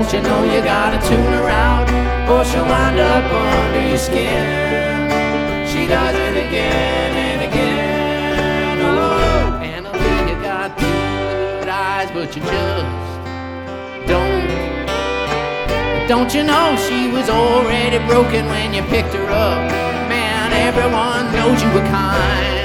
don't you know you gotta tune her out, or she'll wind up under your skin. She does it again and again. Oh, Annalie, you got good eyes, but you just don't you know she was already broken when you picked her up? Man, everyone knows you were kind.